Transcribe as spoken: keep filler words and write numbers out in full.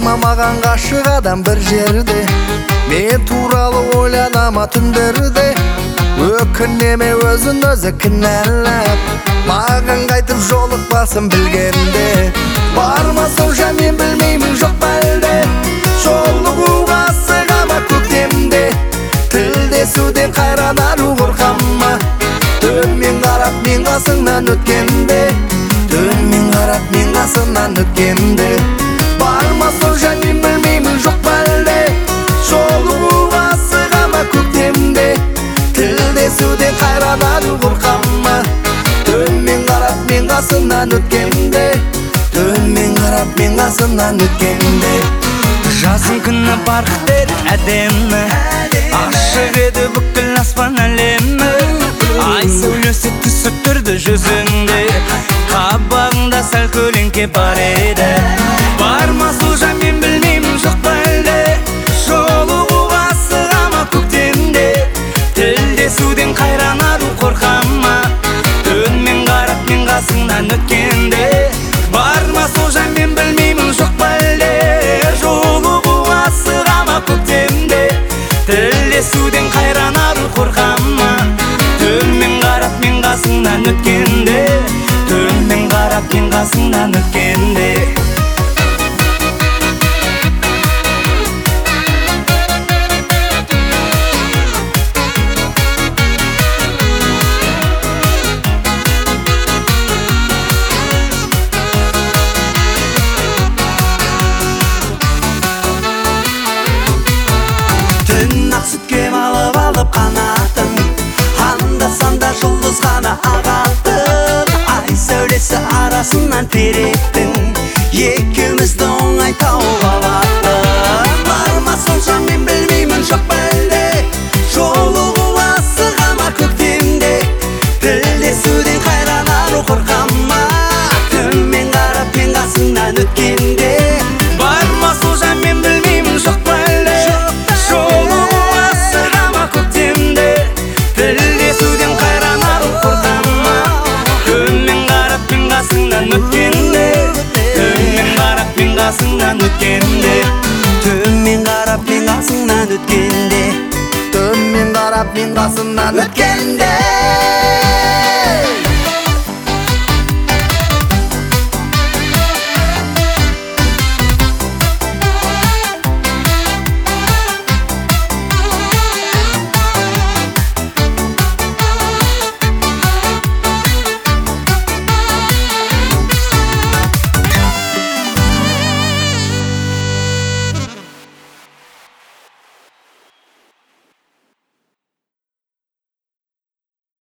Ұнамаған ғашық адам бір жерде, мен туралы ойланама түндерде. Өкінеме өзін өзі кінәлап, маған қайтып жолықпасын білгенде. Барма сонша мен білмеймін жоқ па әлде, жолығуға асығама көктемде. Тілдесуден қайранару қорқама, төмен қарап мен қасыңнан өткенде. Төмен қарап мен қасыңнан өткенде. Барма сонша мен білмеймін жоқ па әлде, жолығуға асығама көктемде. Тілдесуден қайранару қорқама, төмен қарап мен қасыңнан өткенде. Төмен қарап мен қасыңнан өткенде. Жазын күні барқытер әдемі, ашық еді бүкіл аспан әлемі. Ай сөйлесі түсіп тұрды жүзінде, қабағында сәл көлеңке бар еді. Барма сұлжа мен білмеймін жоқ па әлде, жолығуға асығама көктемде. Тілдесуден қайранару қорқама, төмен қарап мен қасыңнан өткенде. Барма сұлжа мен білмеймін жоқ па әлде, жолығуға асығама көктемде. Тілдесуден қайранару қорқама, төмен қарап мен қасыңнан өткенде. Төмен қарап мен қасыңнан өткенде. Түн ақ сүтке малып алып қанатын, анда-санда жұлдыз ғана ағатын. Ай сәулесі арасынан теректің, екеумізді оңай тауып алатын. Барма сонша мен білмеймін жоқ па әлде, жолығуға асығама көктемде. Тілдесуден қайранару қорқама, төмен қарап мен қасыңнан өткенде. Барма сұлжа мен білмеймін жоқ па әлде, жолығуға асығама көктемде. Тілдесуден қайранару қорқама, төмен қарап мен қасыңнан өткенде. Төмен қарап мен қасыңнан өткенде. Төмен қарап мен қасыңнан өткенде. Төмен қарап мен қасыңнан өткенде.